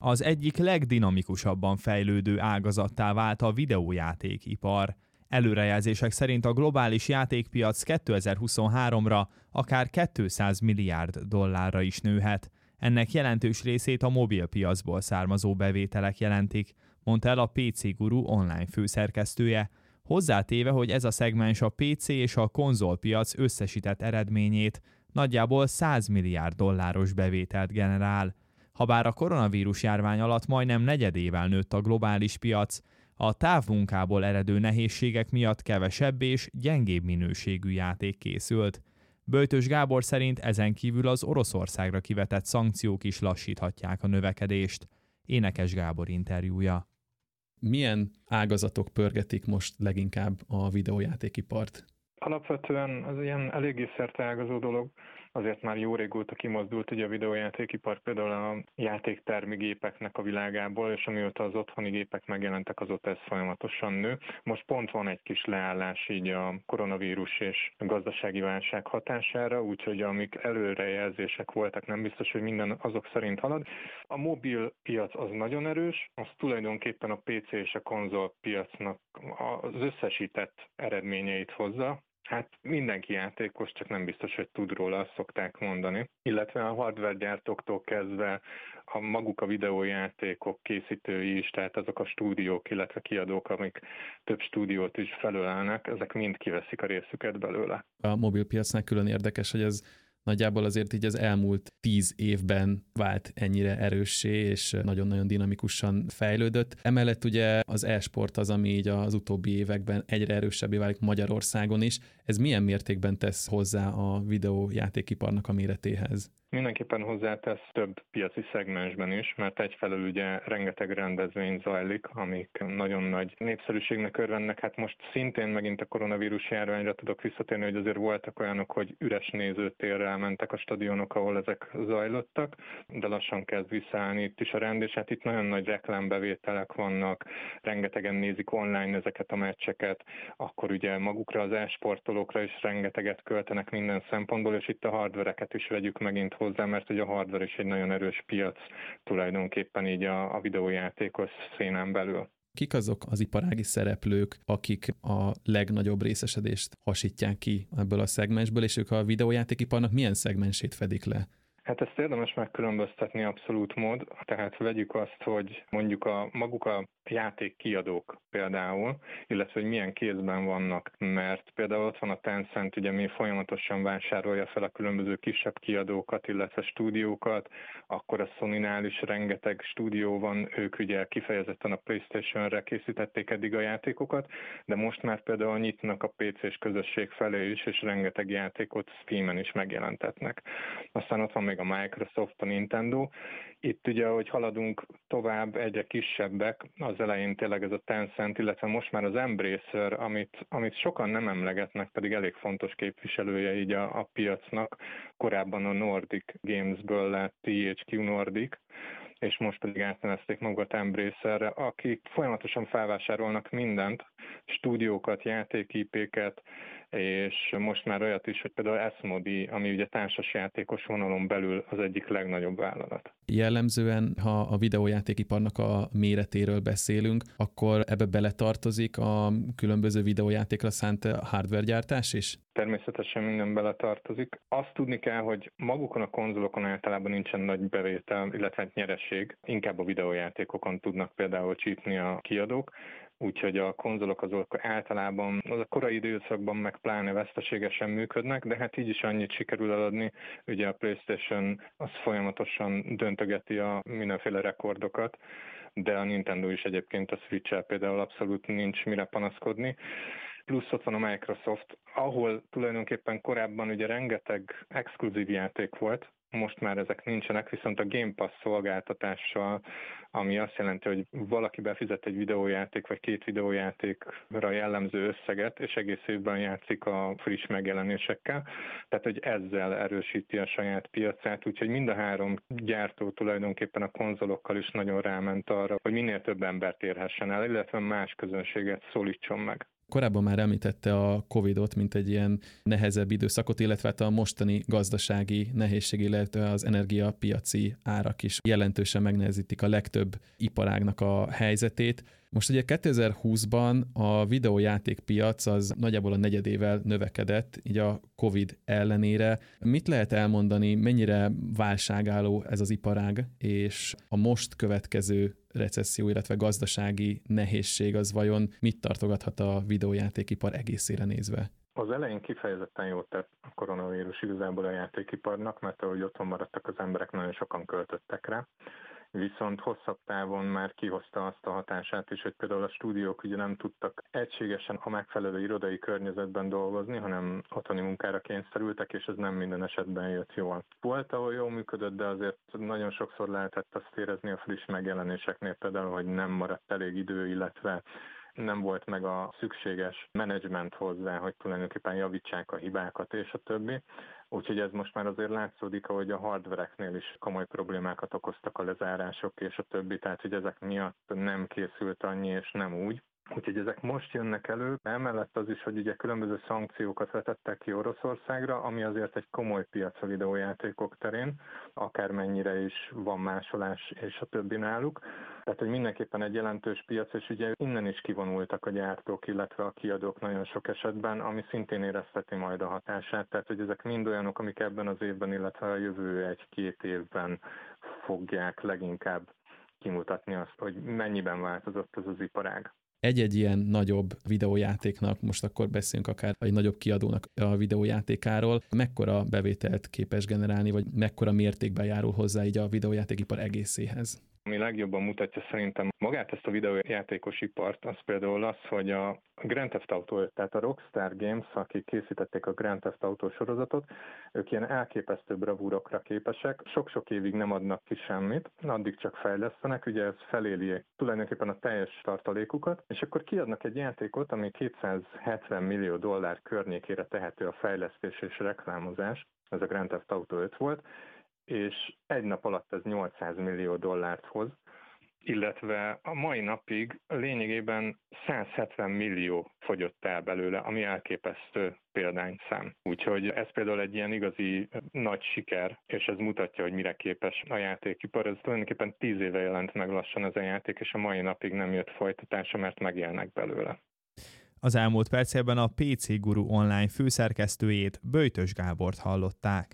Az egyik legdinamikusabban fejlődő ágazattá vált a videójátékipar. Előrejelzések szerint a globális játékpiac 2023-ra akár 200 milliárd dollárra is nőhet. Ennek jelentős részét a mobilpiacból származó bevételek jelentik, mondta el a PC Guru online főszerkesztője, hozzátéve, hogy ez a szegmens a PC és a konzolpiac összesített eredményét, nagyjából 100 milliárd dolláros bevételt generál. Habár a koronavírus járvány alatt majdnem negyedével nőtt a globális piac, a távmunkából eredő nehézségek miatt kevesebb és gyengébb minőségű játék készült. Böjtös Gábor szerint ezen kívül az Oroszországra kivetett szankciók is lassíthatják a növekedést. Énekes Gábor interjúja. Milyen ágazatok pörgetik most leginkább a videójátékipart? Alapvetően az ilyen eléggé szerteágazó dolog. Azért már jó régóta kimozdult ugye a videójátékipar például a játéktermi gépeknek a világából, és amióta az otthoni gépek megjelentek, azóta ez folyamatosan nő. Most pont van egy kis leállás így a koronavírus és a gazdasági válság hatására, úgyhogy amik előrejelzések voltak, nem biztos, hogy minden azok szerint halad. A mobil piac az nagyon erős, az tulajdonképpen a PC és a konzol piacnak az összesített eredményeit hozza. Hát mindenki játékos, csak nem biztos, hogy tud róla, azt szokták mondani. Illetve a hardware gyártóktól kezdve maguk a videójátékok készítői is, tehát azok a stúdiók, illetve kiadók, amik több stúdiót is felölelnek, ezek mind kiveszik a részüket belőle. A mobilpiacnál külön érdekes, hogy ez nagyjából azért így az elmúlt 10 évben vált ennyire erőssé, és nagyon-nagyon dinamikusan fejlődött. Emellett ugye az e-sport az, ami így az utóbbi években egyre erősebbé válik Magyarországon is. Ez milyen mértékben tesz hozzá a videójátékiparnak a méretéhez? Mindenképpen hozzátesz több piaci szegmensben is, mert egyfelől ugye rengeteg rendezvény zajlik, amik nagyon nagy népszerűségnek örvennek. Hát most szintén megint a koronavírus járványra tudok visszatérni, hogy azért voltak olyanok, hogy üres nézőtérrel mentek a stadionok, ahol ezek zajlottak, de lassan kezd visszaállni itt is a rend, és hát itt nagyon nagy reklámbevételek vannak, rengetegen nézik online ezeket a meccseket, akkor ugye magukra az e-sportolókra is rengeteget költenek minden szempontból, és itt a hardvereket is vegyük megint hozzá, mert ugye a hardware is egy nagyon erős piac tulajdonképpen így a videójátékos szénán belül. Kik azok az iparági szereplők, akik a legnagyobb részesedést hasítják ki ebből a szegmensből, és ők a videójátékiparnak milyen szegmensét fedik le? Hát ezt érdemes megkülönböztetni abszolút mód, tehát vegyük azt, hogy mondjuk maguk a játékkiadók például, illetve hogy milyen kézben vannak, mert például ott van a Tencent, ugye mi folyamatosan vásárolja fel a különböző kisebb kiadókat, illetve stúdiókat, akkor a Sonynál is rengeteg stúdió van, ők ugye kifejezetten a PlayStation-re készítették eddig a játékokat, de most már például nyitnak a PC-s közösség felé is, és rengeteg játékot Steamen is megjelentetnek. Aztán ott van még a Microsoft, a Nintendo. Itt ugye, ahogy haladunk tovább, egyre kisebbek, az elején tényleg ez a Tencent, illetve most már az Embracer, amit sokan nem emlegetnek, pedig elég fontos képviselője így a piacnak. Korábban a Nordic Gamesből lett THQ Nordic, és most pedig átnevezték magukat Embracerre, akik folyamatosan felvásárolnak mindent, stúdiókat, játék-IP-ket, és most már olyat is, hogy például Asmodee, ami ugye társasjátékos vonalon belül az egyik legnagyobb vállalat. Jellemzően, ha a videójátékiparnak a méretéről beszélünk, akkor ebbe beletartozik a különböző videójátékra szánt hardware gyártás is? Természetesen minden beletartozik. Azt tudni kell, hogy magukon a konzolokon általában nincsen nagy bevétel, illetve nyereség. Inkább a videójátékokon tudnak például csípni a kiadók, úgyhogy a konzolok azok általában az a korai időszakban meg pláne veszteségesen működnek, de hát így is annyit sikerül eladni. Ugye a PlayStation az folyamatosan döntögeti a mindenféle rekordokat, de a Nintendo is egyébként a Switch-el például abszolút nincs mire panaszkodni. Plusz ott van a Microsoft, ahol tulajdonképpen korábban ugye rengeteg exkluzív játék volt, most már ezek nincsenek, viszont a Game Pass szolgáltatással, ami azt jelenti, hogy valaki befizet egy videójáték vagy 2 videójátékra jellemző összeget, és egész évben játszik a friss megjelenésekkel. Tehát, hogy ezzel erősíti a saját piacát, úgyhogy mind a 3 gyártó tulajdonképpen a konzolokkal is nagyon ráment arra, hogy minél több embert érhessen el, illetve más közönséget szólítson meg. Korábban már említette a Covid-ot, mint egy ilyen nehezebb időszakot, illetve hát a mostani gazdasági nehézség, illetve az energiapiaci árak is jelentősen megnehezítik a legtöbb iparágnak a helyzetét. Most ugye 2020-ban a videójátékpiac az nagyjából a negyedével növekedett, így a Covid ellenére. Mit lehet elmondani, mennyire válságálló ez az iparág, és a most következő recesszió, illetve gazdasági nehézség az vajon mit tartogathat a videójátékipar egészére nézve? Az elején kifejezetten jót tett a koronavírus igazából a játékiparnak, mert ahogy otthon maradtak az emberek, nagyon sokan költöttek rá. Viszont hosszabb távon már kihozta azt a hatását is, hogy például a stúdiók ugye nem tudtak egységesen a megfelelő irodai környezetben dolgozni, hanem otthoni munkára kényszerültek, és ez nem minden esetben jött jól. Volt, ahol jól működött, de azért nagyon sokszor lehetett azt érezni a friss megjelenéseknél például, hogy nem maradt elég idő, illetve nem volt meg a szükséges menedzsment hozzá, hogy tulajdonképpen javítsák a hibákat és a többi. Úgyhogy ez most már azért látszódik, ahogy a hardvereknél is komoly problémákat okoztak a lezárások és a többi, tehát hogy ezek miatt nem készült annyi és nem úgy. Úgyhogy ezek most jönnek elő. Emellett az is, hogy ugye különböző szankciókat vetettek ki Oroszországra, ami azért egy komoly piac a videójátékok terén, akármennyire is van másolás és a többi náluk. Tehát, hogy mindenképpen egy jelentős piac, és ugye innen is kivonultak a gyártók, illetve a kiadók nagyon sok esetben, ami szintén érezteti majd a hatását. Tehát, hogy ezek mind olyanok, amik ebben az évben, illetve a jövő egy-két évben fogják leginkább kimutatni azt, hogy mennyiben változott ez az iparág. Egy-egy ilyen nagyobb videójátéknak, most akkor beszélünk akár egy nagyobb kiadónak a videójátékáról, mekkora bevételt képes generálni, vagy mekkora mértékben járul hozzá így a videójátékipar egészéhez? Ami legjobban mutatja szerintem magát ezt a videójátékos ipart, az például az, hogy a Grand Theft Auto 5, tehát a Rockstar Games, akik készítették a Grand Theft Auto sorozatot, ők ilyen elképesztő bravúrokra képesek, sok-sok évig nem adnak ki semmit, addig csak fejlesztenek, ugye ez feléli tulajdonképpen a teljes tartalékukat, és akkor kiadnak egy játékot, ami $270 millió környékére tehető a fejlesztés és reklámozás, ez a Grand Theft Auto 5 volt, és egy nap alatt ez $800 millió hoz, illetve a mai napig lényegében 170 millió fogyott el belőle, ami elképesztő példányszám. Úgyhogy ez például egy ilyen igazi nagy siker, és ez mutatja, hogy mire képes a játékipar. Ez tulajdonképpen 10 éve jelent meg lassan ez a játék, és a mai napig nem jött folytatása, mert megélnek belőle. Az elmúlt percekben a PC Guru online főszerkesztőjét, Böjtös Gábort hallották.